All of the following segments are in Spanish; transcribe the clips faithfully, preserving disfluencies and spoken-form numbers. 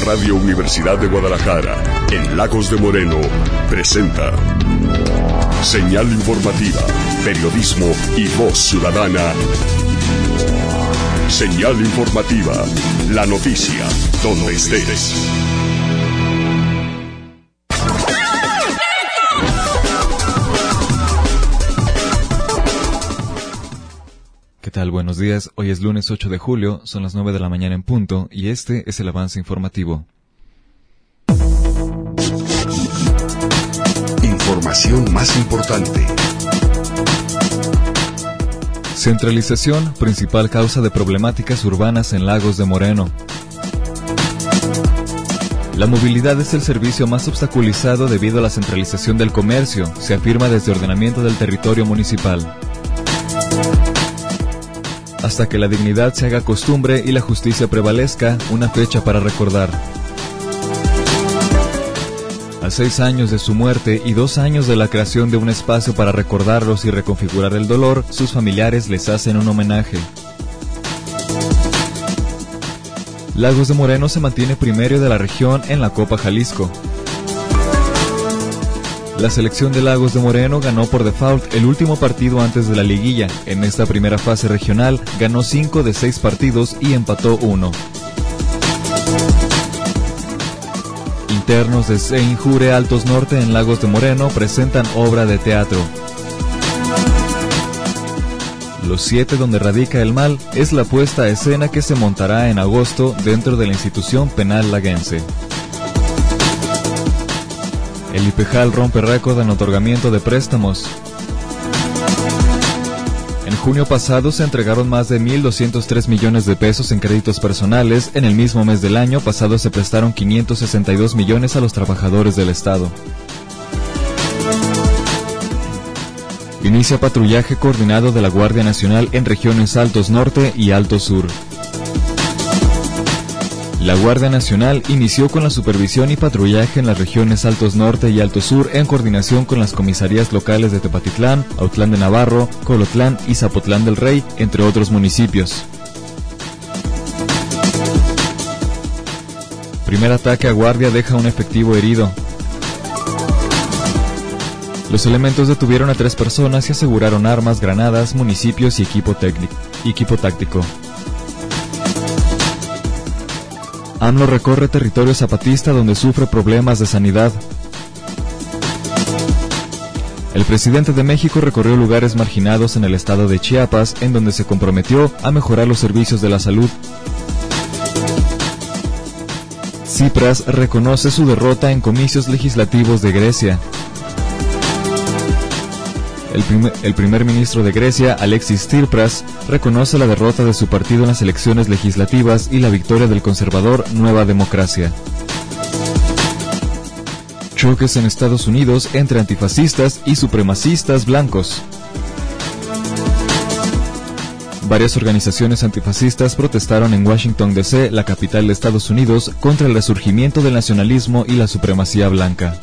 Radio Universidad de Guadalajara, en Lagos de Moreno, presenta Señal Informativa, Periodismo y Voz Ciudadana. Señal Informativa, la noticia, donde estés. ¿Qué tal? Buenos días. Hoy es lunes ocho de julio, son las nueve de la mañana en punto, y este es el avance informativo. Información más importante. Centralización, principal causa de problemáticas urbanas en Lagos de Moreno. La movilidad es el servicio más obstaculizado debido a la centralización del comercio, se afirma desde ordenamiento del territorio municipal. Hasta que la dignidad se haga costumbre y la justicia prevalezca, una fecha para recordar. A seis años de su muerte y dos años de la creación de un espacio para recordarlos y reconfigurar el dolor, sus familiares les hacen un homenaje. Lagos de Moreno se mantiene primero de la región en la Copa Jalisco. La selección de Lagos de Moreno ganó por default el último partido antes de la liguilla. En esta primera fase regional ganó cinco de seis partidos y empató uno. Internos de Seinjure Altos Norte en Lagos de Moreno presentan obra de teatro. Los siete donde radica el mal es la puesta a escena que se montará en agosto dentro de la institución penal laguense. El IPEJAL rompe récord en otorgamiento de préstamos. En junio pasado se entregaron más de mil doscientos tres millones de pesos en créditos personales. En el mismo mes del año pasado se prestaron quinientos sesenta y dos millones a los trabajadores del Estado. Inicia patrullaje coordinado de la Guardia Nacional en regiones Altos Norte y Alto Sur. La Guardia Nacional inició con la supervisión y patrullaje en las regiones Altos Norte y Alto Sur en coordinación con las comisarías locales de Tepatitlán, Autlán de Navarro, Colotlán y Zapotlán del Rey, entre otros municipios. Primer ataque a guardia deja un efectivo herido. Los elementos detuvieron a tres personas y aseguraron armas, granadas, municipios y equipo técnico, equipo táctico. AMLO recorre territorio zapatista donde sufre problemas de sanidad. El presidente de México recorrió lugares marginados en el estado de Chiapas, en donde se comprometió a mejorar los servicios de la salud. Tsipras reconoce su derrota en comicios legislativos de Grecia. El primer, el primer ministro de Grecia, Alexis Tsipras, reconoce la derrota de su partido en las elecciones legislativas y la victoria del conservador Nueva Democracia. Choques en Estados Unidos entre antifascistas y supremacistas blancos. Varias organizaciones antifascistas protestaron en Washington D C, la capital de Estados Unidos, contra el resurgimiento del nacionalismo y la supremacía blanca.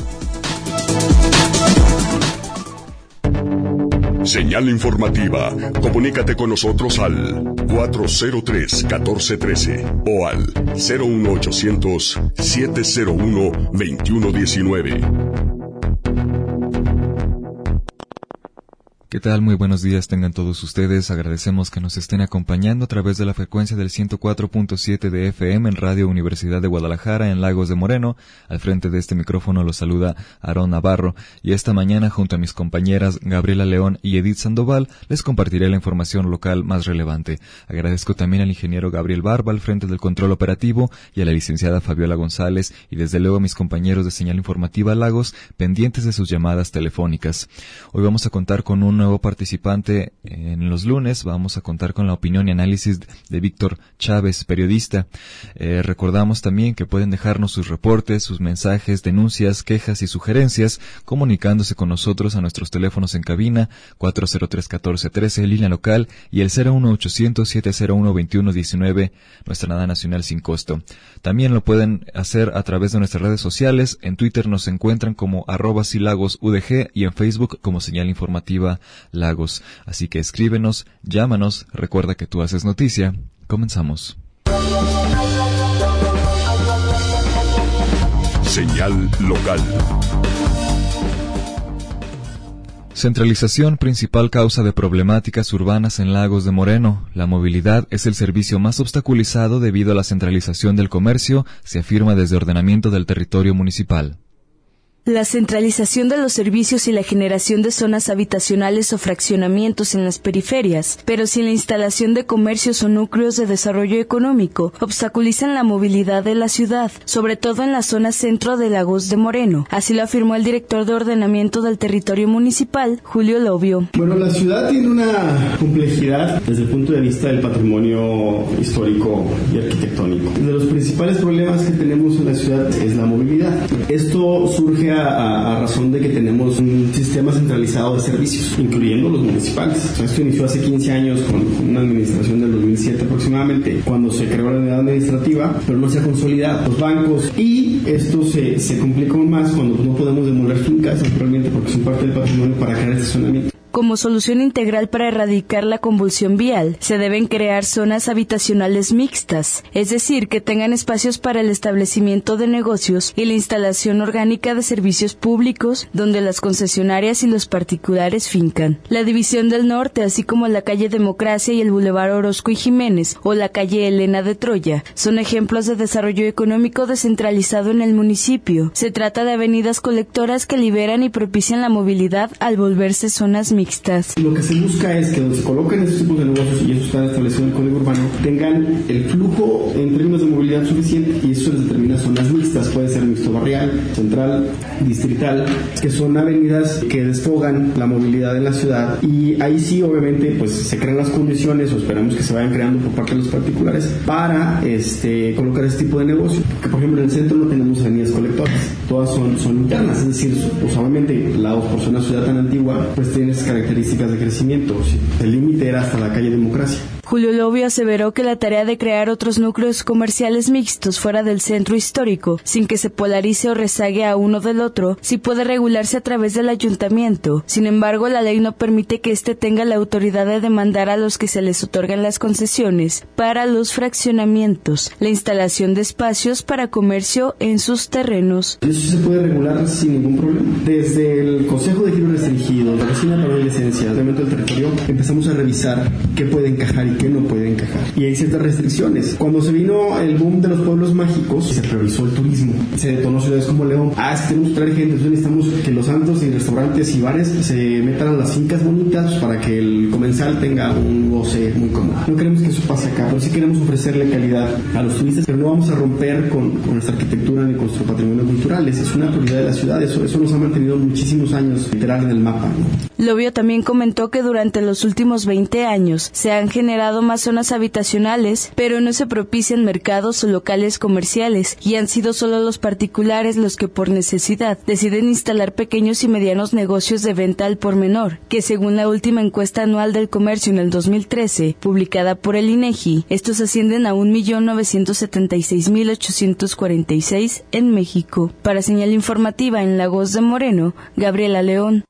Señal Informativa. Comunícate con nosotros al cuatro cero tres, uno cuatro uno tres o al cero uno ochocientos, siete cero uno, veintiuno diecinueve. ¿Qué tal? Muy buenos días tengan todos ustedes. Agradecemos que nos estén acompañando a través de la frecuencia del ciento cuatro punto siete de F M en Radio Universidad de Guadalajara en Lagos de Moreno. Al frente de este micrófono los saluda Aarón Navarro y esta mañana junto a mis compañeras Gabriela León y Edith Sandoval les compartiré la información local más relevante. Agradezco también al ingeniero Gabriel Barba al frente del control operativo y a la licenciada Fabiola González y desde luego a mis compañeros de Señal Informativa Lagos pendientes de sus llamadas telefónicas. Hoy vamos a contar con un nuevo participante en los lunes. Vamos a contar con la opinión y análisis de Víctor Chávez, periodista. Eh, recordamos también que pueden dejarnos sus reportes, sus mensajes, denuncias, quejas y sugerencias comunicándose con nosotros a nuestros teléfonos en cabina cuatro cero tres, uno cuatro uno tres, línea local, y el cero uno ochocientos, siete cero uno, veintiuno diecinueve, nuestra nada nacional sin costo. También lo pueden hacer a través de nuestras redes sociales. En Twitter nos encuentran como arroba silagos udg y en Facebook como Señal Informativa Lagos. Así que escríbenos, llámanos, recuerda que tú haces noticia. Comenzamos. señal local. Centralización, principal causa de problemáticas urbanas en Lagos de Moreno. La movilidad es el servicio más obstaculizado debido a la centralización del comercio, se afirma desde ordenamiento del territorio municipal. La centralización de los servicios y la generación de zonas habitacionales o fraccionamientos en las periferias, pero sin la instalación de comercios o núcleos de desarrollo económico, obstaculizan la movilidad de la ciudad, sobre todo en la zona centro de Lagos de Moreno. Así lo afirmó el director de ordenamiento del territorio municipal, Julio Lobio. Bueno, la ciudad tiene una complejidad desde el punto de vista del patrimonio histórico y arquitectónico. Uno de los principales problemas que tenemos en la ciudad es la movilidad. Esto surge A, a, a razón de que tenemos un sistema centralizado de servicios, incluyendo los municipales. O sea, esto inició hace quince años con, con una administración del dos mil siete aproximadamente, cuando se creó la unidad administrativa, pero no se ha consolidado. Los bancos, y esto se, se complica aún más cuando no podemos demoler fincas, naturalmente, porque son parte del patrimonio para crear estacionamiento. Como solución integral para erradicar la convulsión vial, se deben crear zonas habitacionales mixtas, es decir, que tengan espacios para el establecimiento de negocios y la instalación orgánica de servicios públicos, donde las concesionarias y los particulares fincan. La División del Norte, así como la calle Democracia y el Boulevard Orozco y Jiménez, o la calle Elena de Troya, son ejemplos de desarrollo económico descentralizado en el municipio. Se trata de avenidas colectoras que liberan y propician la movilidad al volverse zonas mixtas. Mixtas. Lo que se busca es que donde se coloquen estos tipos de negocios y eso está establecido en el Código Urbano, tengan el flujo en términos de movilidad suficiente, y eso les determina zonas mixtas. Puede ser mixto barrial, central, distrital, que son avenidas que desfogan la movilidad en la ciudad, y ahí sí obviamente pues se crean las condiciones, o esperamos que se vayan creando por parte de los particulares, para este colocar este tipo de negocio. Porque por ejemplo en el centro no tenemos avenidas colectoras, todas son, son internas, es decir, pues obviamente lados por ser una ciudad tan antigua pues tienes características de crecimiento. El límite era hasta la calle Democracia. Julio Lobio aseveró que la tarea de crear otros núcleos comerciales mixtos fuera del centro histórico, sin que se polarice o rezague a uno del otro, sí puede regularse a través del ayuntamiento. Sin embargo, la ley no permite que éste tenga la autoridad de demandar a los que se les otorgan las concesiones para los fraccionamientos, la instalación de espacios para comercio en sus terrenos. Eso se puede regular sin ningún problema. Desde el Consejo de Giro Restringido, la Oficina para la Licencia, el Reglamento del Territorio, empezamos a revisar qué puede encajar y qué no puede encajar. Y hay ciertas restricciones. Cuando se vino el boom de los pueblos mágicos, se priorizó el turismo. Se detonó ciudades como León. Ah, es que tenemos que traer gente, entonces necesitamos que los antros y restaurantes y bares se metan a las fincas bonitas para que el comensal tenga un goce muy cómodo. No queremos que eso pase acá, pero sí queremos ofrecerle calidad a los turistas, pero no vamos a romper con, con nuestra arquitectura ni con nuestro patrimonio cultural. Esa es una prioridad de la ciudad. Eso, eso nos ha mantenido muchísimos años literal en el mapa, ¿no? Lobio también comentó que durante los últimos veinte años se han generado más zonas habitacionales, pero no se propician mercados o locales comerciales, y han sido solo los particulares los que por necesidad deciden instalar pequeños y medianos negocios de venta al por menor, que según la última encuesta anual del comercio en el dos mil trece, publicada por el INEGI, estos ascienden a un millón novecientos setenta y seis mil ochocientos cuarenta y seis en México. Para Señal Informativa en Lagos de Moreno, Gabriela León.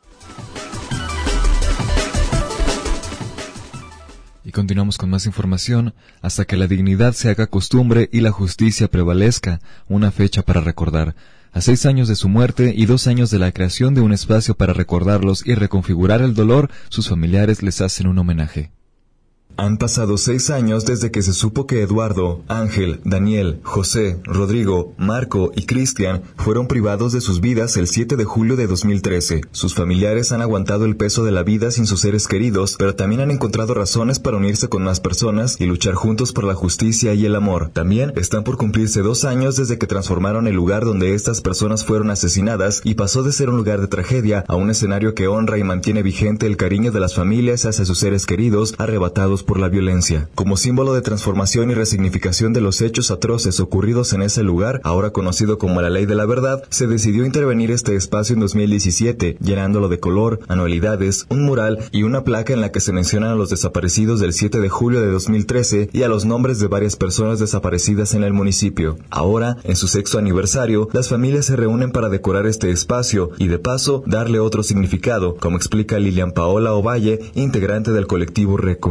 Y continuamos con más información. Hasta que la dignidad se haga costumbre y la justicia prevalezca, una fecha para recordar. A seis años de su muerte y dos años de la creación de un espacio para recordarlos y reconfigurar el dolor, sus familiares les hacen un homenaje. Han pasado seis años desde que se supo que Eduardo, Ángel, Daniel, José, Rodrigo, Marco y Cristian fueron privados de sus vidas el siete de julio de dos mil trece. Sus familiares han aguantado el peso de la vida sin sus seres queridos, pero también han encontrado razones para unirse con más personas y luchar juntos por la justicia y el amor. También están por cumplirse dos años desde que transformaron el lugar donde estas personas fueron asesinadas y pasó de ser un lugar de tragedia a un escenario que honra y mantiene vigente el cariño de las familias hacia sus seres queridos arrebatados por la violencia. Como símbolo de transformación y resignificación de los hechos atroces ocurridos en ese lugar, ahora conocido como la Ley de la Verdad, se decidió intervenir este espacio en dos mil diecisiete, llenándolo de color, anualidades, un mural y una placa en la que se mencionan a los desaparecidos del siete de julio de dos mil trece y a los nombres de varias personas desaparecidas en el municipio. Ahora, en su sexto aniversario, las familias se reúnen para decorar este espacio y, de paso, darle otro significado, como explica Lilian Paola Ovalle, integrante del colectivo RECO. La idea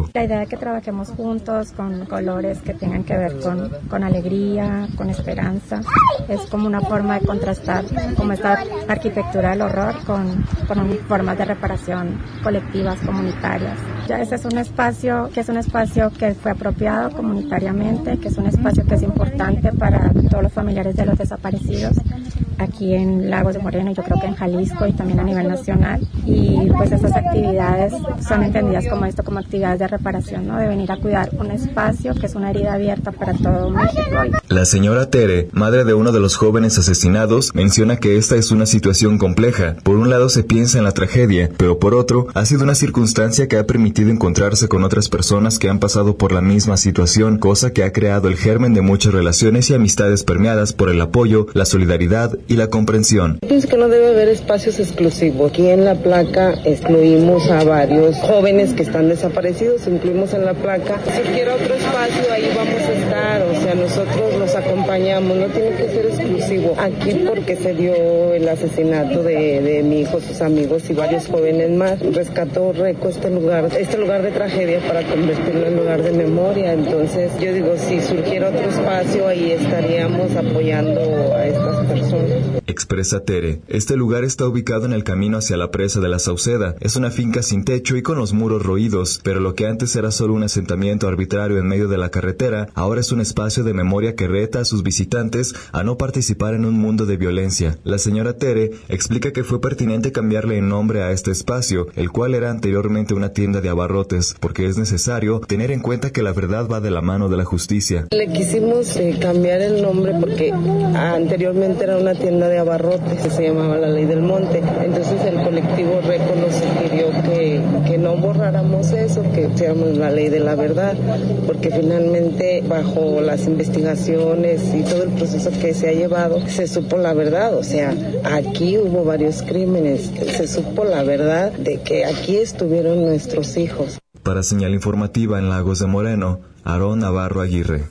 de que trabajemos juntos con colores que tengan que ver con, con alegría, con esperanza. Es como una forma de contrastar como esta arquitectura del horror con, con formas de reparación colectivas, comunitarias. Ya ese es un espacio que es un espacio que fue apropiado comunitariamente, que es un espacio que es importante para todos los familiares de los desaparecidos aquí en Lagos de Moreno, yo creo que en Jalisco y también a nivel nacional. Y pues estas actividades son entendidas como esto, como actividades de reparación, ¿no? De venir a cuidar un espacio que es una herida abierta para todo México. La señora Tere, madre de uno de los jóvenes asesinados, menciona que esta es una situación compleja. Por un lado se piensa en la tragedia, pero por otro, ha sido una circunstancia que ha permitido encontrarse con otras personas que han pasado por la misma situación, cosa que ha creado el germen de muchas relaciones y amistades permeadas por el apoyo, la solidaridad y la comprensión. Pienso que no debe haber espacios exclusivos. Aquí en la placa excluimos a varios jóvenes que están desaparecidos, incluimos en la placa. Si quiere otro espacio, ahí vamos a estar, o sea, nosotros los acompañamos, no tiene que ser exclusivo. Aquí porque se dio el asesinato de, de mi hijo, sus amigos y varios jóvenes más, rescató Reco este lugar, este lugar de tragedia para convertirlo en lugar de memoria. Entonces yo digo, si surgiera otro espacio, ahí estaríamos apoyando a estas personas. Expresa Tere, este lugar está ubicado en el camino hacia la presa de la Sauceda. Es una finca sin techo y con los muros roídos, pero lo que antes era solo un asentamiento arbitrario en medio de la carretera, ahora es un espacio de memoria que reta a sus visitantes a no participar en un mundo de violencia. La señora Tere explica que fue pertinente cambiarle el nombre a este espacio, el cual era anteriormente una tienda de abarrotes, porque es necesario tener en cuenta que la verdad va de la mano de la justicia. Le quisimos eh, cambiar el nombre porque anteriormente era una tienda de abarrotes que se llamaba La Ley del Monte. Entonces el colectivo Reco nos sugirió que, que no borráramos eso, que hiciéramos la ley de la verdad, porque finalmente bajo las investigaciones y todo el proceso que se ha llevado, se supo la verdad. O sea, aquí hubo varios crímenes, se supo la verdad de que aquí estuvieron nuestros hijos. Para Señal Informativa en Lagos de Moreno, Aarón Navarro Aguirre.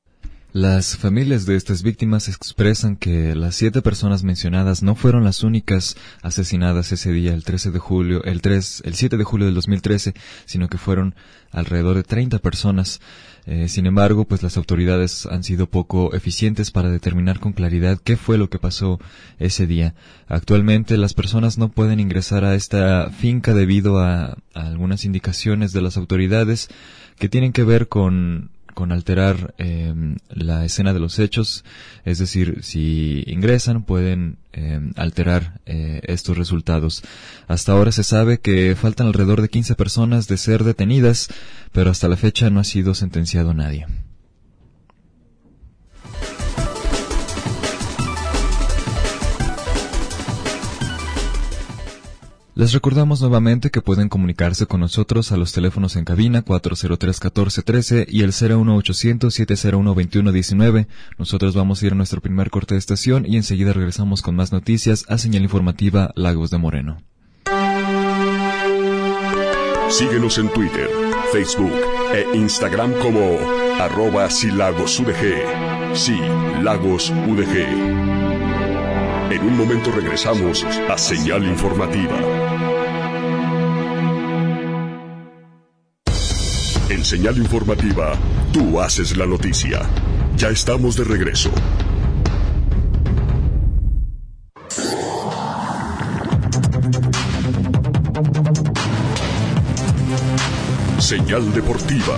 Las familias de estas víctimas expresan que las siete personas mencionadas no fueron las únicas asesinadas ese día, el trece de julio, el tres, el siete de julio del dos mil trece, sino que fueron alrededor de treinta personas. Eh, sin embargo, pues las autoridades han sido poco eficientes para determinar con claridad qué fue lo que pasó ese día. Actualmente las personas no pueden ingresar a esta finca debido a, a algunas indicaciones de las autoridades que tienen que ver con con alterar eh, la escena de los hechos, es decir, si ingresan pueden eh, alterar eh, estos resultados. Hasta ahora se sabe que faltan alrededor de quince personas de ser detenidas, pero hasta la fecha no ha sido sentenciado nadie. Les recordamos nuevamente que pueden comunicarse con nosotros a los teléfonos en cabina cuatro cero tres, uno cuatro uno tres y el cero uno ochocientos, siete cero uno, veintiuno diecinueve. Nosotros vamos a ir a nuestro primer corte de estación y enseguida regresamos con más noticias a Señal Informativa Lagos de Moreno. Síguenos en Twitter, Facebook e Instagram como arroba silagosudg. Sí, Lagos U D G. En un momento regresamos a Señal Informativa. En Señal Informativa, tú haces la noticia. Ya estamos de regreso. Señal Deportiva.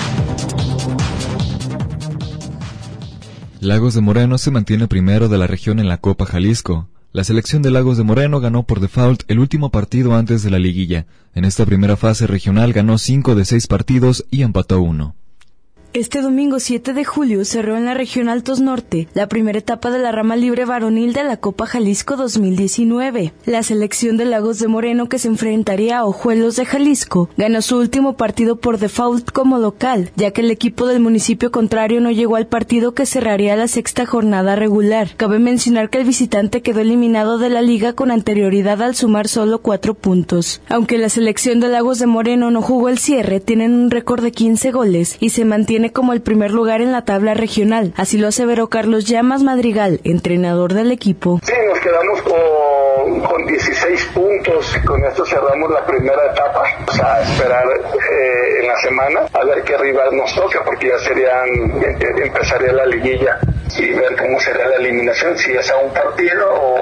Lagos de Moreno se mantiene primero de la región en la Copa Jalisco. La selección de Lagos de Moreno ganó por default el último partido antes de la liguilla. En esta primera fase regional ganó cinco de seis partidos y empató uno. Este domingo siete de julio cerró en la región Altos Norte la primera etapa de la rama libre varonil de la Copa Jalisco dos mil diecinueve. La selección de Lagos de Moreno, que se enfrentaría a Ojuelos de Jalisco, ganó su último partido por default como local, ya que el equipo del municipio contrario no llegó al partido que cerraría la sexta jornada regular. Cabe mencionar que el visitante quedó eliminado de la liga con anterioridad al sumar solo cuatro puntos. Aunque la selección de Lagos de Moreno no jugó el cierre, tienen un récord de quince goles y se mantiene como el primer lugar en la tabla regional. Así lo aseveró Carlos Llamas Madrigal, entrenador del equipo. Sí, nos quedamos con con, con dieciséis puntos. Con esto cerramos la primera etapa. Vamos a esperar eh, en la semana a ver qué rival nos toca, porque ya serían, empezaría la liguilla y ver cómo será la eliminación, si es a un partido o,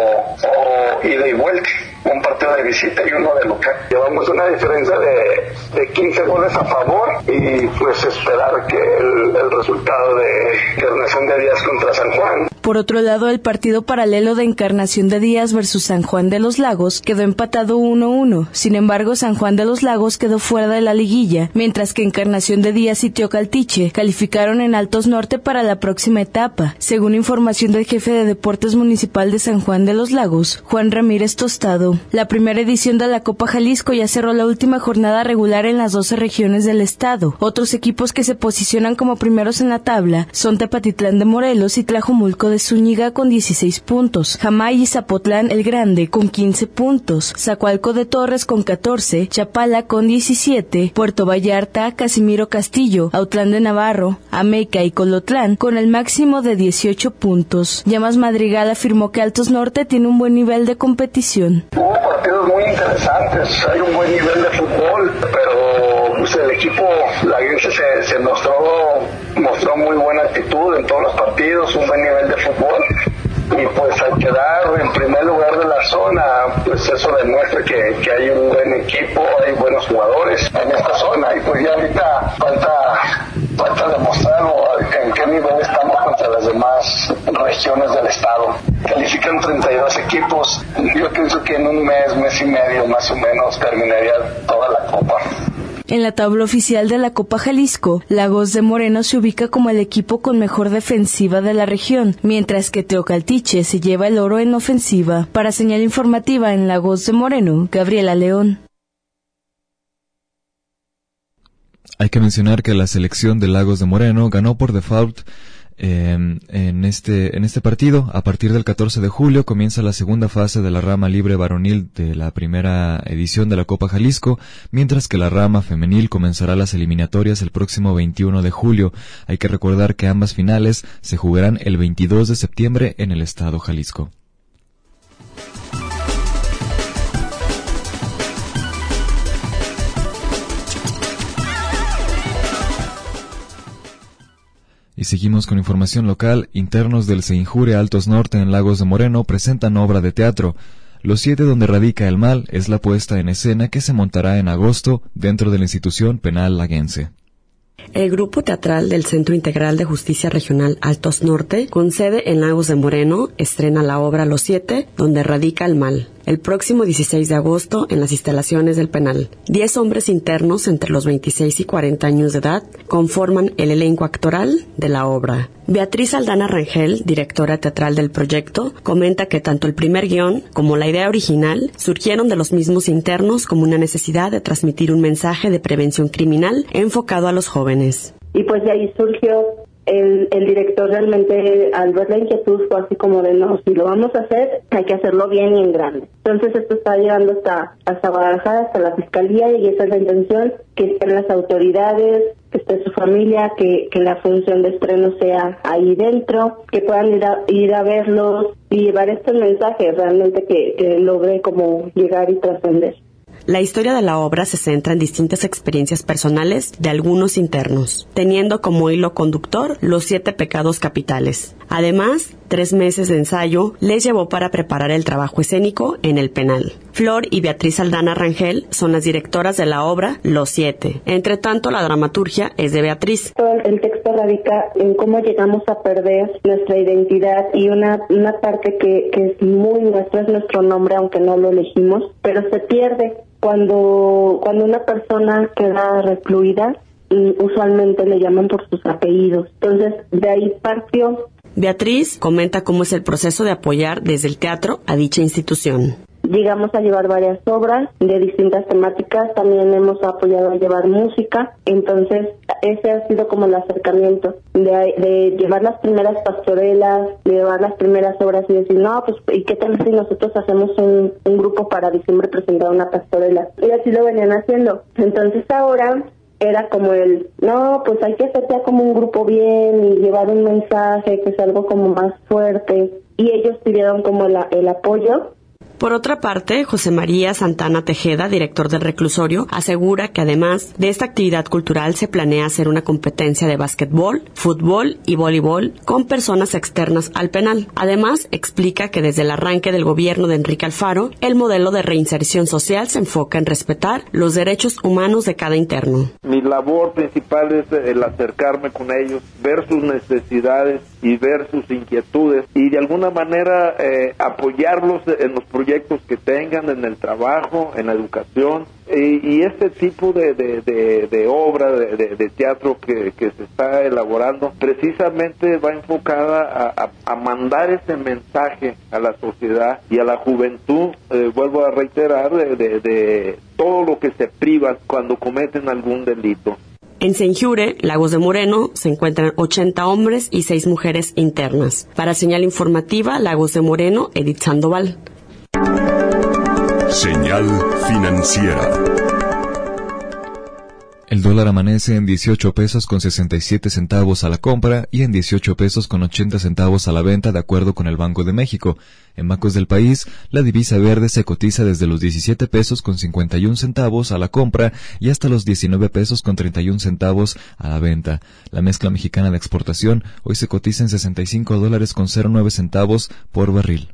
o, o ida y vuelta, un partido de visita y uno de local. Llevamos una diferencia de, de quince goles a favor y pues esperar que el, el resultado de Encarnación de Díaz contra San Juan. Por otro lado, el partido paralelo de Encarnación de Díaz versus San Juan de los Lagos quedó empatado uno uno. Sin embargo, San Juan de los Lagos quedó fuera de la liguilla, mientras que Encarnación de Díaz y Teocaltiche calificaron en Altos Norte para la próxima etapa. Según información del jefe de Deportes Municipal de San Juan de los Lagos, Juan Ramírez Tostado, la primera edición de la Copa Jalisco ya cerró la última jornada regular en las doce regiones del estado. Otros equipos que se posicionan como primeros en la tabla son Tepatitlán de Morelos y Tlajomulco de Zúñiga con dieciséis puntos, Jamay y Zapotlán el Grande con quince puntos, Zacualco de Torres con catorce, Chapala con diecisiete, Puerto Vallarta, Casimiro Castillo, Autlán de Navarro, Ameca y Colotlán con el máximo de dieciocho puntos. Llamas Madrigal afirmó que Altos Norte tiene un buen nivel de competición. Hubo partidos muy interesantes, hay un buen nivel de fútbol, pero pues, el equipo laguense se, se mostró, mostró muy buena actitud en todos los partidos, un buen nivel de fútbol. Y pues al quedar en primer lugar de la zona, pues eso demuestra que, que hay un buen equipo, hay buenos jugadores en esta zona. Y pues ya ahorita falta, falta demostrar en qué nivel estamos contra las demás regiones del estado. Califican treinta y dos equipos. Yo pienso que en un mes, mes y medio más o menos terminaría toda la copa. En la tabla oficial de la Copa Jalisco, Lagos de Moreno se ubica como el equipo con mejor defensiva de la región, mientras que Teocaltiche se lleva el oro en ofensiva. Para señal informativa en Lagos de Moreno, Gabriela León. Hay que mencionar que la selección de Lagos de Moreno ganó por default Eh, en este en este partido. A partir del catorce de julio comienza la segunda fase de la rama libre varonil de la primera edición de la Copa Jalisco, mientras que la rama femenil comenzará las eliminatorias el próximo veintiuno de julio. Hay que recordar que ambas finales se jugarán el veintidós de septiembre en el estado Jalisco. Y seguimos con información local. Internos del Seinjure Altos Norte en Lagos de Moreno presentan obra de teatro. Los siete donde radica el mal es la puesta en escena que se montará en agosto dentro de la institución penal laguense. El grupo teatral del Centro Integral de Justicia Regional Altos Norte, con sede en Lagos de Moreno, estrena la obra Los Siete, donde radica el mal, el próximo dieciséis de agosto en las instalaciones del penal. Diez hombres internos entre los veintiséis y cuarenta años de edad conforman el elenco actoral de la obra. Beatriz Aldana Rangel, directora teatral del proyecto, comenta que tanto el primer guión como la idea original surgieron de los mismos internos como una necesidad de transmitir un mensaje de prevención criminal enfocado a los jóvenes. Y pues de ahí surgió el, el director realmente, al ver la inquietud, fue así como de no, si lo vamos a hacer, hay que hacerlo bien y en grande. Entonces esto está llegando hasta, hasta Guadalajara, hasta la Fiscalía, y esa es la intención, que estén las autoridades, que esté su familia, que, que la función de estreno sea ahí dentro, que puedan ir a, ir a verlos y llevar estos mensajes realmente que, que logre como llegar y trascender. La historia de la obra se centra en distintas experiencias personales de algunos internos, teniendo como hilo conductor los siete pecados capitales. Además, tres meses de ensayo les llevó para preparar el trabajo escénico en el penal. Flor y Beatriz Aldana Rangel son las directoras de la obra Los Siete. Entre tanto, la dramaturgia es de Beatriz. Todo el texto radica en cómo llegamos a perder nuestra identidad, y una, una parte que, que es muy nuestra, es nuestro nombre, aunque no lo elegimos, pero se pierde. Cuando, cuando una persona queda recluida, usualmente le llaman por sus apellidos. Entonces, de ahí partió. Beatriz comenta cómo es el proceso de apoyar desde el teatro a dicha institución. Llegamos a llevar varias obras de distintas temáticas, también hemos apoyado a llevar música, entonces ese ha sido como el acercamiento, de, de llevar las primeras pastorelas, de llevar las primeras obras y decir, no, pues, ¿y qué tal si nosotros hacemos un, un grupo para diciembre presentar una pastorela? Y así lo venían haciendo. Entonces ahora era como el, no, pues hay que hacer ya como un grupo bien y llevar un mensaje que es algo como más fuerte, y ellos pidieron como la, el apoyo. Por otra parte, José María Santana Tejeda, director del reclusorio, asegura que además de esta actividad cultural se planea hacer una competencia de básquetbol, fútbol y voleibol con personas externas al penal. Además, explica que desde el arranque del gobierno de Enrique Alfaro, el modelo de reinserción social se enfoca en respetar los derechos humanos de cada interno. Mi labor principal es el acercarme con ellos, ver sus necesidades y ver sus inquietudes y de alguna manera eh, apoyarlos en los proyectos que tengan, en el trabajo, en la educación, y, y este tipo de, de, de, de obra, de, de, de teatro que, que se está elaborando, precisamente va enfocada a, a, a mandar ese mensaje a la sociedad y a la juventud, eh, vuelvo a reiterar, de, de, de todo lo que se priva cuando cometen algún delito. En Senjure, Lagos de Moreno, se encuentran ochenta hombres y seis mujeres internas. Para Señal Informativa, Lagos de Moreno, Edith Sandoval. Señal financiera. El dólar amanece en dieciocho pesos con sesenta y siete centavos a la compra y en dieciocho pesos con ochenta centavos a la venta, de acuerdo con el Banco de México. En bancos del país, la divisa verde se cotiza desde los diecisiete pesos con cincuenta y un centavos a la compra y hasta los diecinueve pesos con treinta y un centavos a la venta. La mezcla mexicana de exportación hoy se cotiza en sesenta y cinco dólares con cero nueve centavos por barril.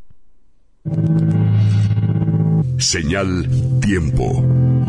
Señal tiempo.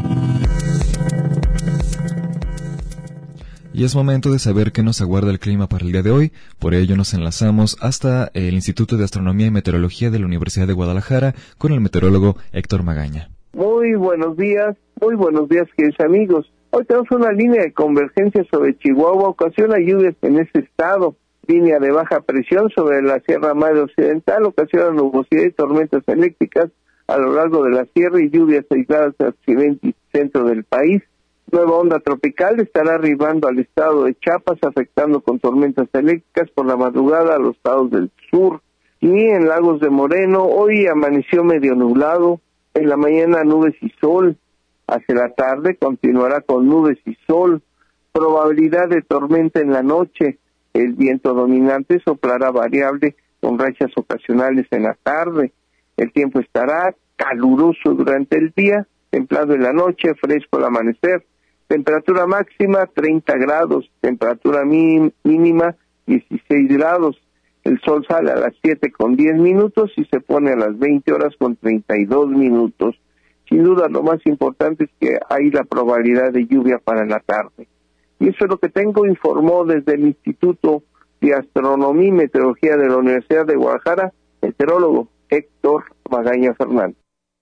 Y es momento de saber qué nos aguarda el clima para el día de hoy. Por ello nos enlazamos hasta el Instituto de Astronomía y Meteorología de la Universidad de Guadalajara con el meteorólogo Héctor Magaña. Muy buenos días, muy buenos días, queridos amigos. Hoy tenemos una línea de convergencia sobre Chihuahua, ocasiona lluvias en ese estado. Línea de baja presión sobre la Sierra Madre Occidental, ocasiona nubosidad y tormentas eléctricas a lo largo de la sierra y lluvias aisladas al occidente y centro del país. Nueva onda tropical estará arribando al estado de Chiapas, afectando con tormentas eléctricas por la madrugada a los estados del sur. Y en Lagos de Moreno, hoy amaneció medio nublado, en la mañana nubes y sol. Hacia la tarde continuará con nubes y sol. Probabilidad de tormenta en la noche. El viento dominante soplará variable con rachas ocasionales en la tarde. El tiempo estará caluroso durante el día, templado en la noche, fresco al amanecer. Temperatura máxima treinta grados, temperatura mínima dieciséis grados. El sol sale a las siete con diez minutos y se pone a las veinte horas con treinta y dos minutos. Sin duda lo más importante es que hay la probabilidad de lluvia para la tarde. Y eso es lo que tengo, informó desde el Instituto de Astronomía y Meteorología de la Universidad de Guadalajara, meteorólogo Héctor Magaña Fernández.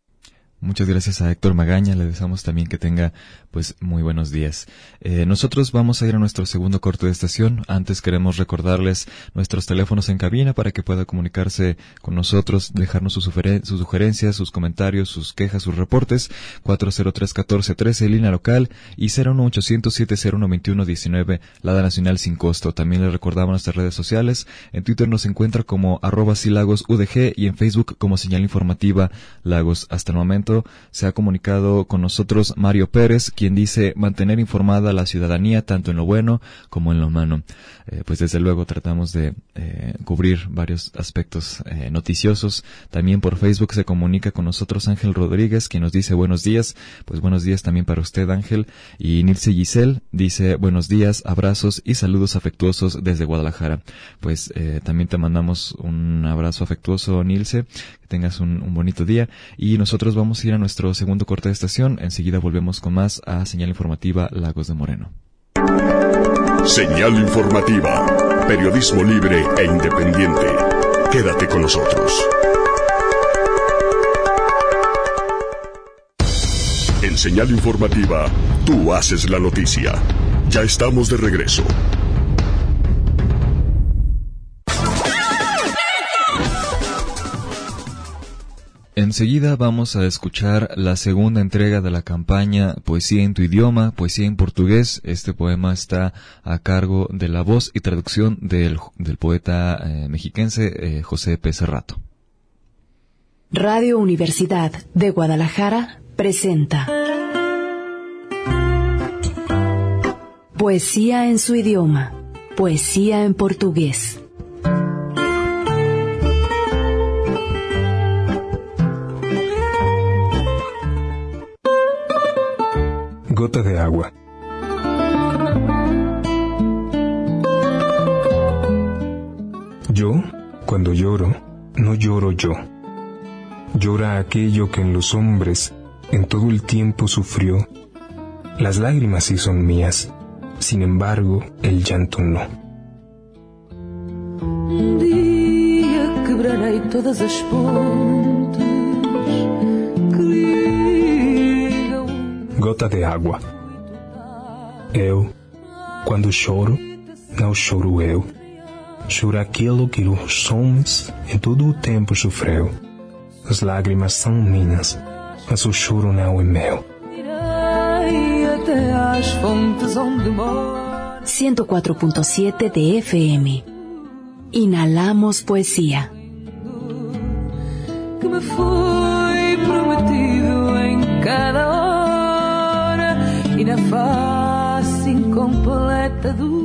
Muchas gracias a Héctor Magaña, le deseamos también que tenga pues muy buenos días. Eh, nosotros vamos a ir a nuestro segundo corte de estación. Antes queremos recordarles nuestros teléfonos en cabina para que pueda comunicarse con nosotros, dejarnos sus, suferen- sus sugerencias, sus comentarios, sus quejas, sus reportes. cuatro cero tres, uno cuatro uno tres, línea local, y cero uno ochocientos, siete cero uno, veintiuno diecinueve, Lada Nacional sin costo. También les recordamos nuestras redes sociales. En Twitter nos encuentra como arroba silagos UDG y en Facebook como Señal Informativa Lagos. Hasta el momento se ha comunicado con nosotros Mario Pérez, quien dice mantener informada a la ciudadanía tanto en lo bueno como en lo malo. Eh, pues desde luego tratamos de eh, cubrir varios aspectos eh, noticiosos. También por Facebook se comunica con nosotros Ángel Rodríguez, quien nos dice buenos días. Pues buenos días también para usted, Ángel. Y Nilce Giselle dice buenos días, abrazos y saludos afectuosos desde Guadalajara. Pues eh, también te mandamos un abrazo afectuoso, Nilce. Que tengas un, un bonito día. Y nosotros vamos a ir a nuestro segundo corte de estación. Enseguida volvemos con más a Señal Informativa Lagos de Moreno. Señal Informativa, periodismo libre e independiente. Quédate con nosotros. En Señal Informativa, tú haces la noticia. Ya estamos de regreso. Enseguida vamos a escuchar la segunda entrega de la campaña Poesía en tu idioma, Poesía en portugués. Este poema está a cargo de la voz y traducción del, del poeta eh, mexiquense eh, José P. Cerrato. Radio Universidad de Guadalajara presenta Poesía en su idioma, Poesía en portugués. Gota de agua. Yo, cuando lloro, no lloro yo. Llora aquello que en los hombres en todo el tiempo sufrió. Las lágrimas sí son mías, sin embargo, el llanto no. Um dia quebrarei todas as pontes que ligam. Gota de água. Eu, quando choro, não choro eu. Choro aquilo que os homens em todo o tempo sofreu. As lágrimas são minhas, mas o choro não é meu. Irei até às fontes onde mora. ciento cuatro punto siete de F M. Inhalamos poesía. Que me foi prometido em cada hora e na face incompleta do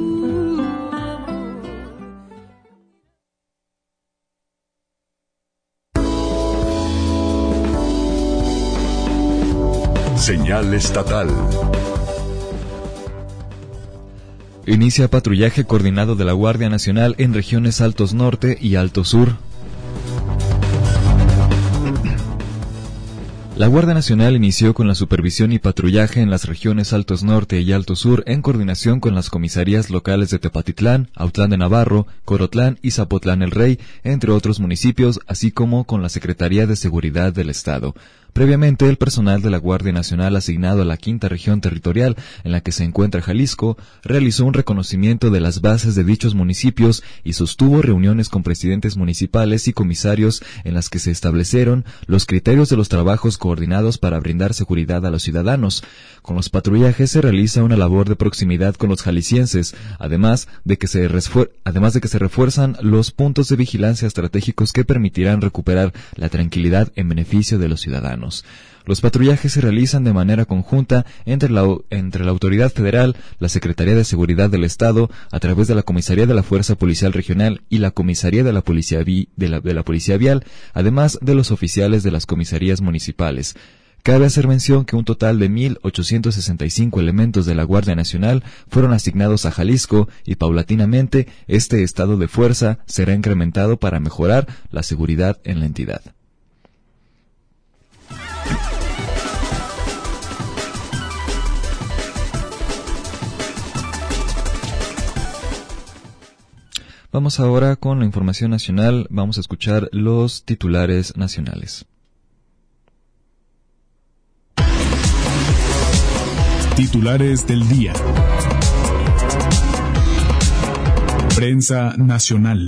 Señal estatal. Inicia patrullaje coordinado de la Guardia Nacional en regiones Altos Norte y Alto Sur. La Guardia Nacional inició con la supervisión y patrullaje en las regiones Altos Norte y Alto Sur en coordinación con las comisarías locales de Tepatitlán, Autlán de Navarro, Corotlán y Zapotlán el Rey, entre otros municipios, así como con la Secretaría de Seguridad del Estado. Previamente, el personal de la Guardia Nacional asignado a la quinta región territorial, en la que se encuentra Jalisco, realizó un reconocimiento de las bases de dichos municipios y sostuvo reuniones con presidentes municipales y comisarios en las que se establecieron los criterios de los trabajos coordinados para brindar seguridad a los ciudadanos. Con los patrullajes se realiza una labor de proximidad con los jaliscienses, además de que se refuer- además de que se refuerzan los puntos de vigilancia estratégicos que permitirán recuperar la tranquilidad en beneficio de los ciudadanos. Los patrullajes se realizan de manera conjunta entre la, entre la Autoridad Federal, la Secretaría de Seguridad del Estado, a través de la Comisaría de la Fuerza Policial Regional y la Comisaría de la Policía, Vi, de la, de la Policía Vial, además de los oficiales de las comisarías municipales. Cabe hacer mención que un total de mil ochocientos sesenta y cinco elementos de la Guardia Nacional fueron asignados a Jalisco y paulatinamente este estado de fuerza será incrementado para mejorar la seguridad en la entidad. Vamos ahora con la información nacional. Vamos a escuchar los titulares nacionales. Titulares del día. Prensa nacional.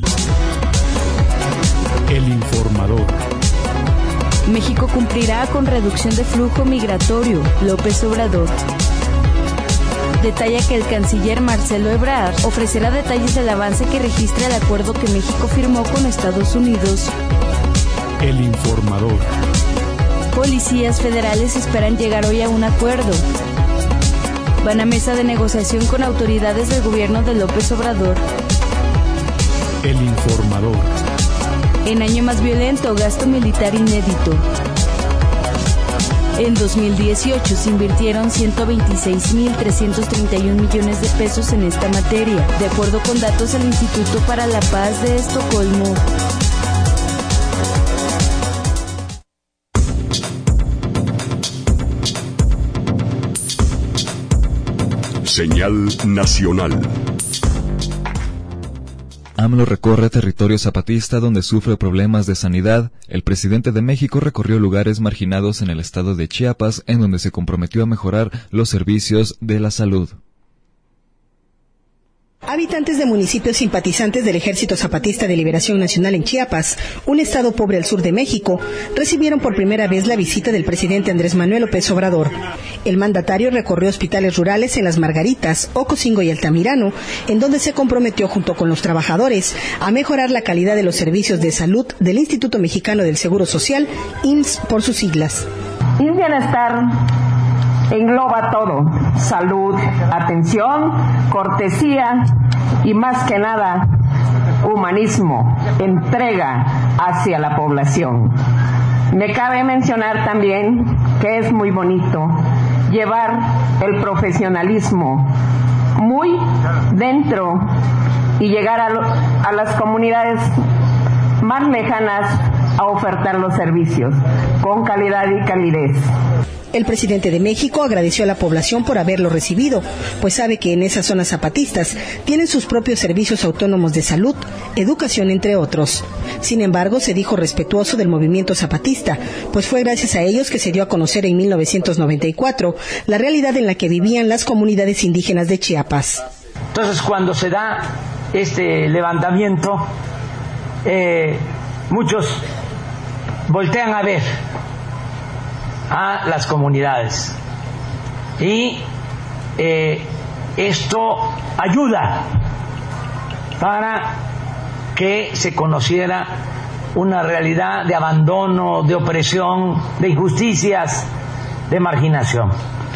El Informador. México cumplirá con reducción de flujo migratorio. López Obrador. Detalla que el canciller Marcelo Ebrard ofrecerá detalles del avance que registra el acuerdo que México firmó con Estados Unidos. El Informador. Policías federales esperan llegar hoy a un acuerdo. Van a mesa de negociación con autoridades del gobierno de López Obrador. El Informador. En año más violento, gasto militar inédito. En dos mil dieciocho se invirtieron ciento veintiséis mil trescientos treinta y un millones de pesos en esta materia, de acuerdo con datos del Instituto para la Paz de Estocolmo. Señal nacional. AMLO recorre territorio zapatista donde sufre problemas de sanidad. El presidente de México recorrió lugares marginados en el estado de Chiapas, en donde se comprometió a mejorar los servicios de la salud. Habitantes de municipios simpatizantes del Ejército Zapatista de Liberación Nacional en Chiapas, un estado pobre al sur de México, recibieron por primera vez la visita del presidente Andrés Manuel López Obrador. El mandatario recorrió hospitales rurales en Las Margaritas, Ocosingo y Altamirano, en donde se comprometió junto con los trabajadores a mejorar la calidad de los servicios de salud del Instituto Mexicano del Seguro Social, I M S S por sus siglas. Y el bienestar engloba todo: salud, atención, cortesía y más que nada humanismo, entrega hacia la población. Me cabe mencionar también que es muy bonito llevar el profesionalismo muy dentro y llegar a, lo, a las comunidades más lejanas a ofertar los servicios con calidad y calidez. El presidente de México agradeció a la población por haberlo recibido, pues sabe que en esas zonas zapatistas tienen sus propios servicios autónomos de salud, educación, entre otros. Sin embargo, se dijo respetuoso del movimiento zapatista, pues fue gracias a ellos que se dio a conocer en mil novecientos noventa y cuatro la realidad en la que vivían las comunidades indígenas de Chiapas. Entonces, cuando se da este levantamiento, eh, muchos voltean a ver a las comunidades y eh, esto ayuda para que se conociera una realidad de abandono, de opresión, de injusticias, de marginación.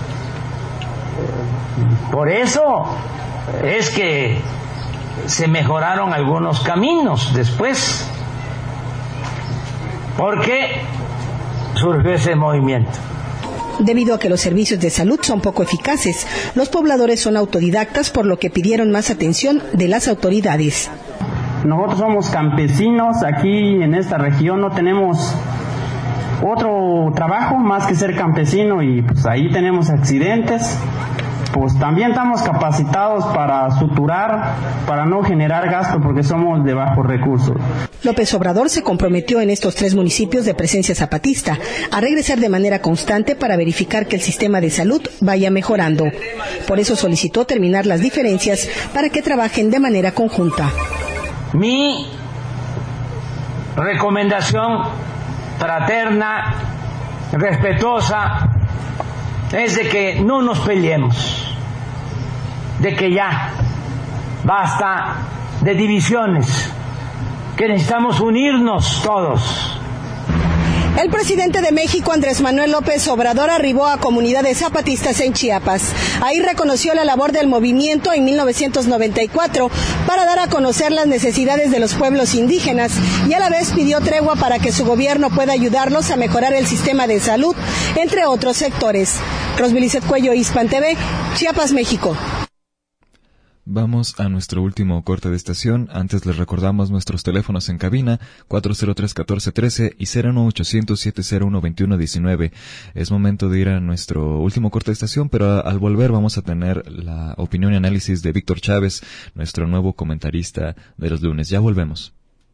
Por eso es que se mejoraron algunos caminos después, porque surgió ese movimiento. Debido a que los servicios de salud son poco eficaces, los pobladores son autodidactas, por lo que pidieron más atención de las autoridades. Nosotros somos campesinos aquí en esta región, no tenemos otro trabajo más que ser campesino y pues ahí tenemos accidentes. Pues también estamos capacitados para suturar, para no generar gasto porque somos de bajos recursos. López Obrador se comprometió en estos tres municipios de presencia zapatista a regresar de manera constante para verificar que el sistema de salud vaya mejorando. Por eso solicitó terminar las diferencias para que trabajen de manera conjunta. Mi recomendación fraterna, respetuosa, es de que no nos peleemos, de que ya basta de divisiones, que necesitamos unirnos todos. El presidente de México, Andrés Manuel López Obrador, arribó a comunidades zapatistas en Chiapas. Ahí reconoció la labor del movimiento en mil novecientos noventa y cuatro para dar a conocer las necesidades de los pueblos indígenas y a la vez pidió tregua para que su gobierno pueda ayudarlos a mejorar el sistema de salud, entre otros sectores. Rosmelicet Cuello, Hispan T V, Chiapas, México. Vamos a nuestro último corte de estación. Antes les recordamos nuestros teléfonos en cabina cuatro cero tres, uno cuatro uno tres y cero uno ochocientos, siete cero uno, veintiuno diecinueve. Es momento de ir a nuestro último corte de estación, pero a, al volver vamos a tener la opinión y análisis de Víctor Chávez, nuestro nuevo comentarista de los lunes. Ya volvemos.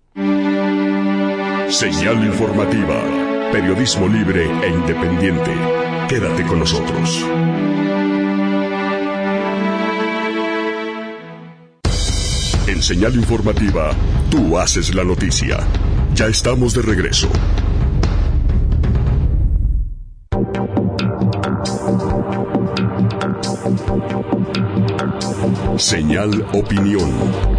Señal informativa, periodismo libre e independiente. Quédate con nosotros. En Señal Informativa, tú haces la noticia. Ya estamos de regreso. Señal Opinión.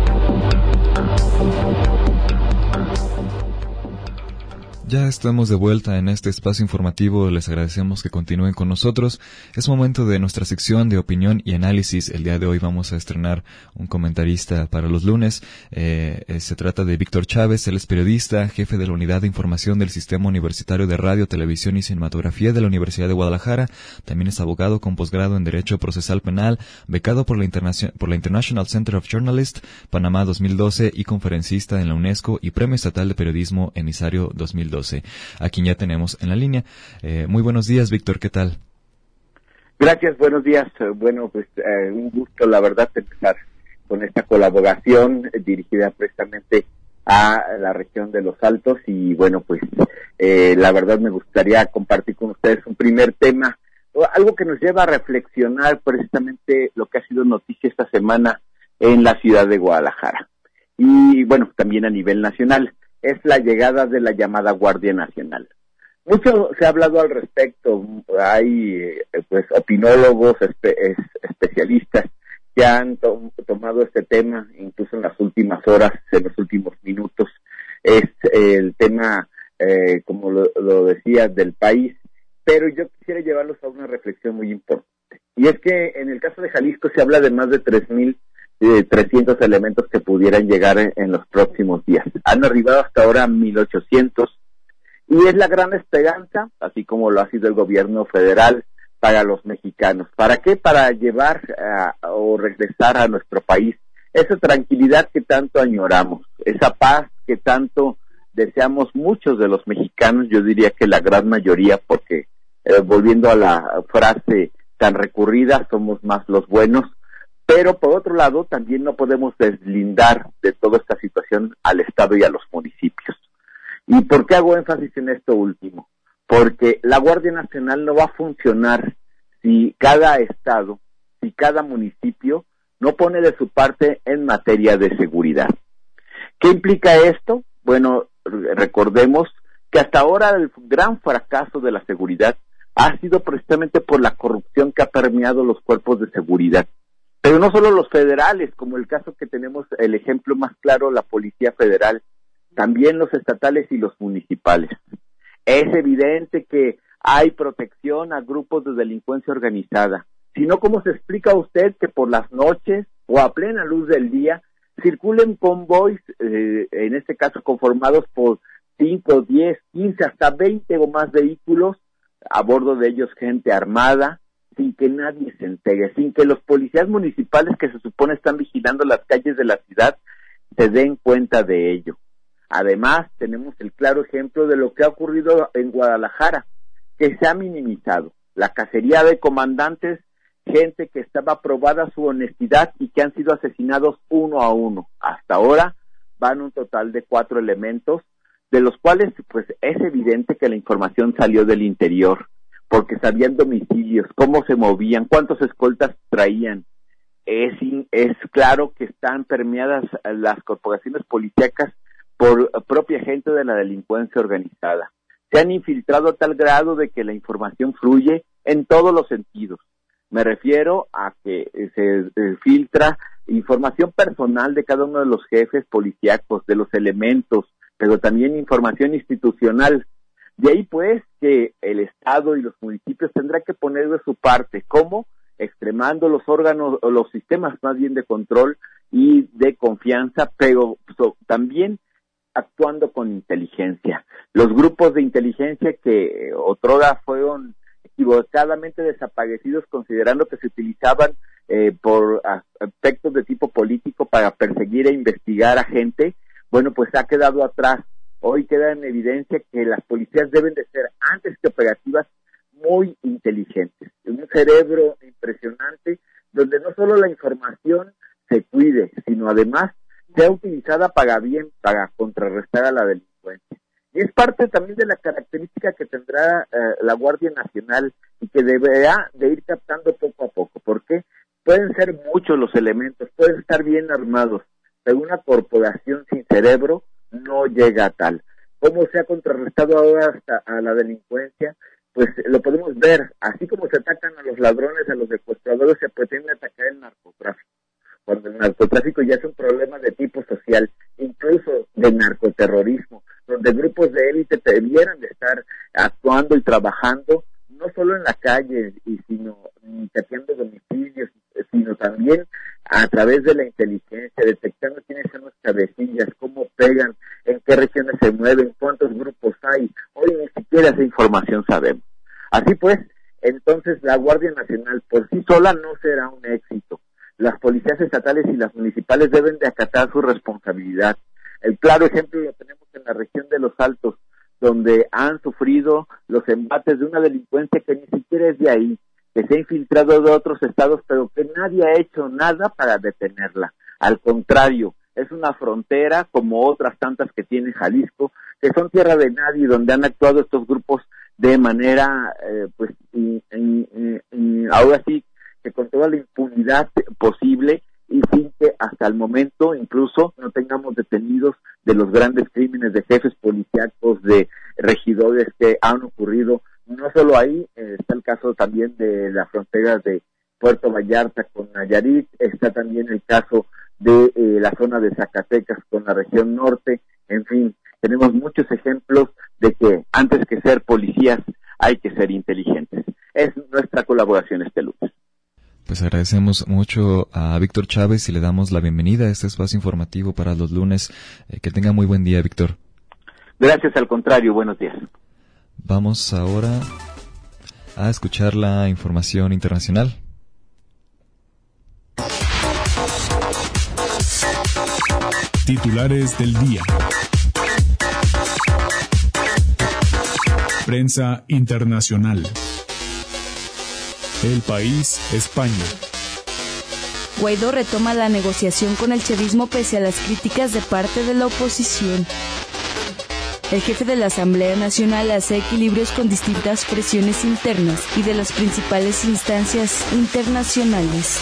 Ya estamos de vuelta en este espacio informativo, les agradecemos que continúen con nosotros. Es momento de nuestra sección de opinión y análisis. El día de hoy vamos a estrenar un comentarista para los lunes. Eh, eh, se trata de Víctor Chávez, él es periodista, jefe de la Unidad de Información del Sistema Universitario de Radio, Televisión y Cinematografía de la Universidad de Guadalajara. También es abogado con posgrado en Derecho Procesal Penal, becado por la, Internacio- por la International Center of Journalists, Panamá dos mil doce y conferencista en la UNESCO y Premio Estatal de Periodismo Emisario dos mil doce. A quien ya tenemos en la línea. Eh, muy buenos días, Víctor, ¿qué tal? Gracias, buenos días. Bueno, pues eh, un gusto, la verdad, empezar con esta colaboración eh, dirigida precisamente a la región de Los Altos y bueno, pues eh, la verdad me gustaría compartir con ustedes un primer tema, algo que nos lleva a reflexionar precisamente lo que ha sido noticia esta semana en la ciudad de Guadalajara y bueno, también a nivel nacional. Es la llegada de la llamada Guardia Nacional. Mucho se ha hablado al respecto, hay eh, pues opinólogos, espe- es, especialistas que han to- tomado este tema, incluso en las últimas horas, en los últimos minutos, es eh, el tema, eh, como lo, lo decía, del país, pero yo quisiera llevarlos a una reflexión muy importante, y es que en el caso de Jalisco se habla de más de tres mil Eh, trescientos elementos que pudieran llegar en, en los próximos días. Han arribado hasta ahora mil ochocientos y es la gran esperanza, así como lo ha sido el gobierno federal, para los mexicanos. ¿Para qué? Para llevar uh, o regresar a nuestro país esa tranquilidad que tanto añoramos, esa paz que tanto deseamos muchos de los mexicanos, yo diría que la gran mayoría, porque eh, volviendo a la frase tan recurrida, somos más los buenos, pero por otro lado también no podemos deslindar de toda esta situación al Estado y a los municipios. ¿Y por qué hago énfasis en esto último? Porque la Guardia Nacional no va a funcionar si cada Estado, si cada municipio no pone de su parte en materia de seguridad. ¿Qué implica esto? Bueno, recordemos que hasta ahora el gran fracaso de la seguridad ha sido precisamente por la corrupción que ha permeado los cuerpos de seguridad. Pero no solo los federales, como el caso que tenemos, el ejemplo más claro, la Policía Federal, también los estatales y los municipales. Es evidente que hay protección a grupos de delincuencia organizada. Si no, ¿cómo se explica a usted que por las noches o a plena luz del día circulen convoys, eh, en este caso conformados por cinco, diez, quince, hasta veinte o más vehículos, a bordo de ellos gente armada, sin que nadie se entere, sin que los policías municipales que se supone están vigilando las calles de la ciudad se den cuenta de ello? Además, tenemos el claro ejemplo de lo que ha ocurrido en Guadalajara, que se ha minimizado. La cacería de comandantes, gente que estaba probada su honestidad y que han sido asesinados uno a uno. Hasta ahora van un total de cuatro elementos, de los cuales pues es evidente que la información salió del interior, porque sabían domicilios, cómo se movían, cuántos escoltas traían. Es, es claro que están permeadas las corporaciones policíacas por propia gente de la delincuencia organizada. Se han infiltrado a tal grado de que la información fluye en todos los sentidos. Me refiero a que se eh, filtra información personal de cada uno de los jefes policíacos, de los elementos, pero también información institucional. De ahí pues que el Estado y los municipios tendrán que poner de su parte. ¿Cómo? Extremando los órganos, o los sistemas más bien de control y de confianza, pero so, también actuando con inteligencia. Los grupos de inteligencia que otrora fueron equivocadamente desaparecidos, considerando que se utilizaban eh, por aspectos de tipo político para perseguir e investigar a gente, bueno, pues ha quedado atrás. Hoy queda en evidencia que las policías deben de ser, antes que operativas, muy inteligentes. Un cerebro impresionante, donde no solo la información se cuide, sino además sea utilizada para bien, para contrarrestar a la delincuencia. Y es parte también de la característica que tendrá eh, la Guardia Nacional y que deberá de ir captando poco a poco. ¿Por qué? Pueden ser muchos los elementos, pueden estar bien armados, pero una corporación sin cerebro no llega a tal. ¿Cómo se ha contrarrestado ahora hasta a la delincuencia? Pues lo podemos ver, así como se atacan a los ladrones, a los secuestradores, se pretende atacar el narcotráfico. Cuando el narcotráfico ya es un problema de tipo social, incluso de narcoterrorismo, donde grupos de élite debieran de estar actuando y trabajando, no solo en la calle, y sino cateando domicilios, sino también a través de la inteligencia, detectando quiénes son los cabecillas, cómo pegan, en qué regiones se mueven, cuántos grupos hay. Hoy ni siquiera esa información sabemos. Así pues, entonces la Guardia Nacional por sí sola no será un éxito. Las policías estatales y las municipales deben de acatar su responsabilidad. El claro ejemplo lo tenemos en la región de Los Altos, donde han sufrido los embates de una delincuencia que ni siquiera es de ahí, que se ha infiltrado de otros estados, pero que nadie ha hecho nada para detenerla. Al contrario, es una frontera como otras tantas que tiene Jalisco, que son tierra de nadie, donde han actuado estos grupos de manera, eh, pues, y, y, y, y ahora sí, que con toda la impunidad posible y sin que hasta el momento incluso no tengamos detenidos de los grandes crímenes de jefes policíacos, de regidores que han ocurrido. No solo ahí, eh, está el caso también de la frontera de Puerto Vallarta con Nayarit, está también el caso de eh, la zona de Zacatecas con la región norte. En fin, tenemos muchos ejemplos de que antes que ser policías hay que ser inteligentes. Es nuestra colaboración este lunes. Pues agradecemos mucho a Víctor Chávez y le damos la bienvenida a este espacio informativo para los lunes. Eh, que tenga muy buen día, Víctor. Gracias, al contrario, buenos días. Vamos ahora a escuchar la información internacional. Titulares del día. Prensa internacional. El País, España. Guaidó retoma la negociación con el chavismo pese a las críticas de parte de la oposición. El jefe de la Asamblea Nacional hace equilibrios con distintas presiones internas y de las principales instancias internacionales.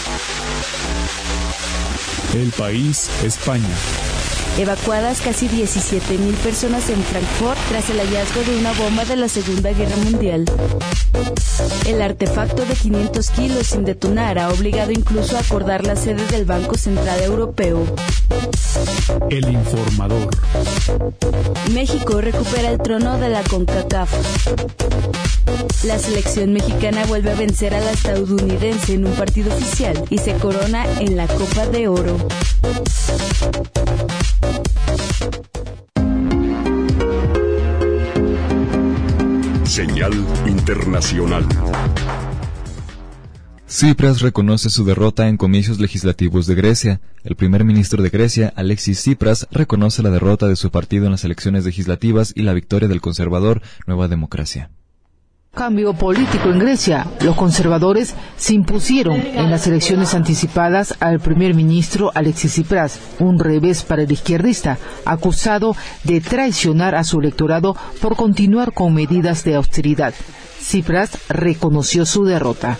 El País, España. Evacuadas casi diecisiete mil personas en Frankfurt tras el hallazgo de una bomba de la Segunda Guerra Mundial. El artefacto de quinientos kilos sin detonar ha obligado incluso a acordar la sede del Banco Central Europeo. El Informador. México recupera el trono de la CONCACAF. La selección mexicana vuelve a vencer a la estadounidense en un partido oficial y se corona en la Copa de Oro. Señal internacional. Tsipras reconoce su derrota en comicios legislativos de Grecia. El primer ministro de Grecia, Alexis Tsipras, reconoce la derrota de su partido en las elecciones legislativas y la victoria del conservador Nueva Democracia. Cambio político en Grecia. Los conservadores se impusieron en las elecciones anticipadas al primer ministro Alexis Tsipras, un revés para el izquierdista, acusado de traicionar a su electorado por continuar con medidas de austeridad. Tsipras reconoció su derrota.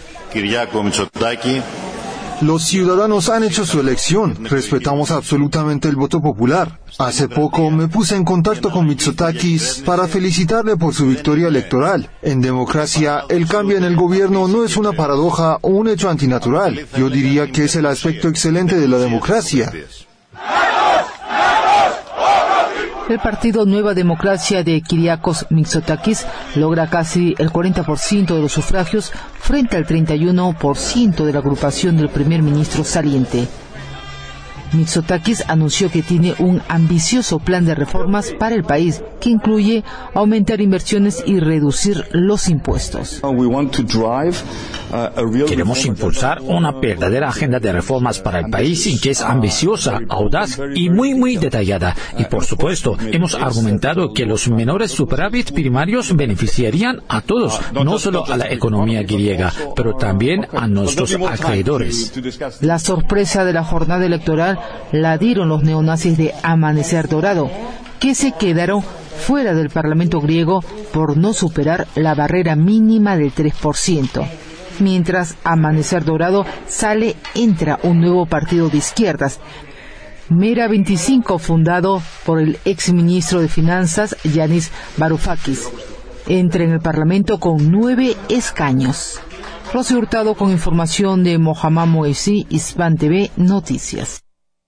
Los ciudadanos han hecho su elección. Respetamos absolutamente el voto popular. Hace poco me puse en contacto con Mitsotakis para felicitarle por su victoria electoral. En democracia, el cambio en el gobierno no es una paradoja o un hecho antinatural. Yo diría que es el aspecto excelente de la democracia. El partido Nueva Democracia de Kyriakos Mitsotakis logra casi el cuarenta por ciento de los sufragios frente al treinta y uno por ciento de la agrupación del primer ministro saliente. Mitsotakis anunció que tiene un ambicioso plan de reformas para el país, que incluye aumentar inversiones y reducir los impuestos. Queremos impulsar una verdadera agenda de reformas para el país y que es ambiciosa, audaz y muy muy detallada. Y por supuesto, hemos argumentado que los menores superávit primarios beneficiarían a todos, no solo a la economía griega, pero también a nuestros acreedores. La sorpresa de la jornada electoral la dieron los neonazis de Amanecer Dorado, que se quedaron fuera del Parlamento griego por no superar la barrera mínima del tres por ciento. Mientras Amanecer Dorado sale, entra un nuevo partido de izquierdas, Mera veinticinco, fundado por el exministro de Finanzas Yanis Varoufakis. Entra en el Parlamento con nueve escaños. Rosy Hurtado con información de Mohamed Moesí, Hispan T V Noticias.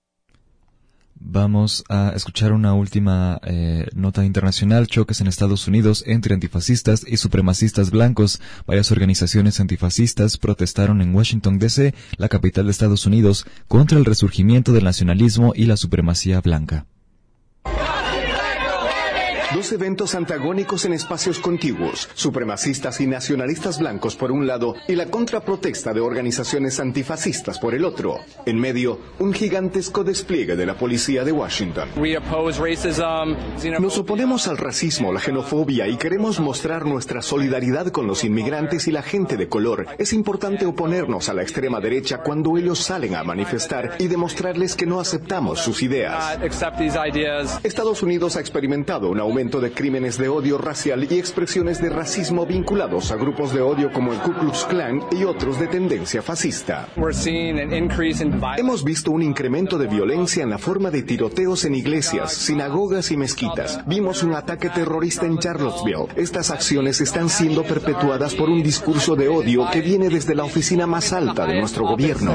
Vamos a escuchar una última eh, nota internacional. Choques en Estados Unidos entre antifascistas y supremacistas blancos. Varias organizaciones antifascistas protestaron en Washington, D C, la capital de Estados Unidos, contra el resurgimiento del nacionalismo y la supremacía blanca. Dos eventos antagónicos en espacios contiguos, supremacistas y nacionalistas blancos por un lado y la contraprotesta de organizaciones antifascistas por el otro. En medio, un gigantesco despliegue de la policía de Washington. Nos oponemos al racismo, la xenofobia y queremos mostrar nuestra solidaridad con los inmigrantes y la gente de color. Es importante oponernos a la extrema derecha cuando ellos salen a manifestar y demostrarles que no aceptamos sus ideas. Estados Unidos ha experimentado un aumento de crímenes de odio racial y expresiones de racismo vinculados a grupos de odio como el Ku Klux Klan y otros de tendencia fascista. Hemos visto un incremento de violencia en la forma de tiroteos en iglesias, sinagogas y mezquitas. Vimos un ataque terrorista en Charlottesville. Estas acciones están siendo perpetuadas por un discurso de odio que viene desde la oficina más alta de nuestro gobierno.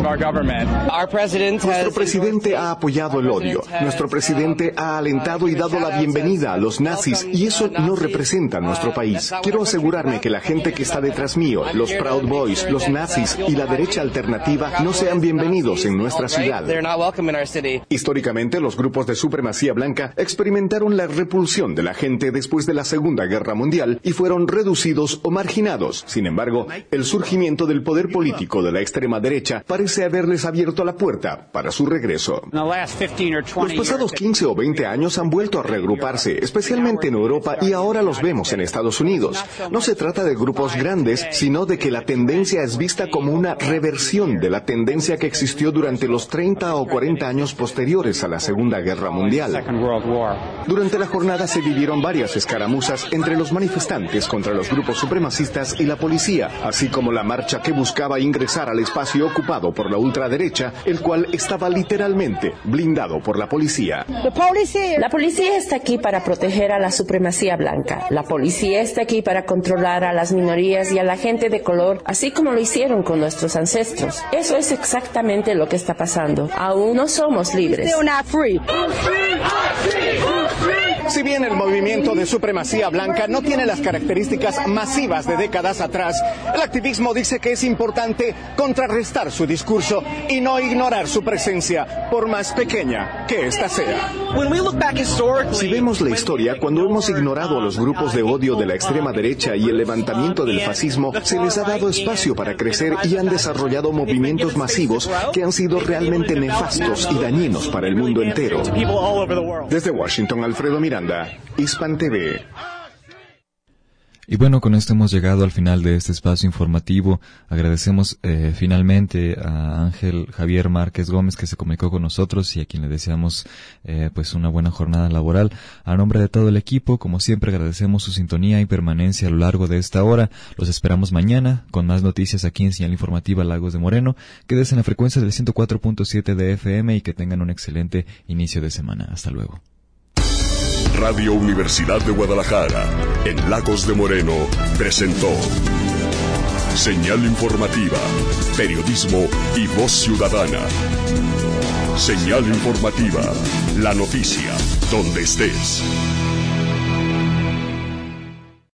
Nuestro presidente ha apoyado el odio. Nuestro presidente ha alentado y dado la bienvenida a los nazis nazis y eso no representa a nuestro país. Quiero asegurarme que la gente que está detrás mío, los Proud Boys, los nazis y la derecha alternativa no sean bienvenidos en nuestra ciudad. Históricamente, los grupos de supremacía blanca experimentaron la repulsión de la gente después de la Segunda Guerra Mundial y fueron reducidos o marginados. Sin embargo, el surgimiento del poder político de la extrema derecha parece haberles abierto la puerta para su regreso. Los pasados quince o veinte años han vuelto a reagruparse, especialmente en Europa, y ahora los vemos en Estados Unidos. No se trata de grupos grandes, sino de que la tendencia es vista como una reversión de la tendencia que existió durante los treinta o cuarenta años posteriores a la Segunda Guerra Mundial. Durante la jornada se vivieron varias escaramuzas entre los manifestantes contra los grupos supremacistas y la policía, así como la marcha que buscaba ingresar al espacio ocupado por la ultraderecha, el cual estaba literalmente blindado por la policía. La policía está aquí para proteger a la supremacía blanca. La policía está aquí para controlar a las minorías y a la gente de color, así como lo hicieron con nuestros ancestros. Eso es exactamente lo que está pasando. Aún no somos libres. Si bien el movimiento de supremacía blanca no tiene las características masivas de décadas atrás, el activismo dice que es importante contrarrestar su discurso y no ignorar su presencia, por más pequeña que ésta sea. Si vemos la historia, cuando hemos ignorado a los grupos de odio de la extrema derecha y el levantamiento del fascismo, se les ha dado espacio para crecer y han desarrollado movimientos masivos que han sido realmente nefastos y dañinos para el mundo entero. Desde Washington, Alfredo Miranda, Hispan T V. Y bueno, con esto hemos llegado al final de este espacio informativo. Agradecemos eh, finalmente a Ángel Javier Márquez Gómez, que se comunicó con nosotros y a quien le deseamos eh, pues una buena jornada laboral. A nombre de todo el equipo, como siempre, agradecemos su sintonía y permanencia a lo largo de esta hora. Los esperamos mañana con más noticias aquí en Señal Informativa Lagos de Moreno. Quédense en la frecuencia del ciento cuatro punto siete de F M y que tengan un excelente inicio de semana. Hasta luego. Radio Universidad de Guadalajara, en Lagos de Moreno, presentó Señal Informativa, periodismo y voz ciudadana. Señal Informativa, la noticia, donde estés.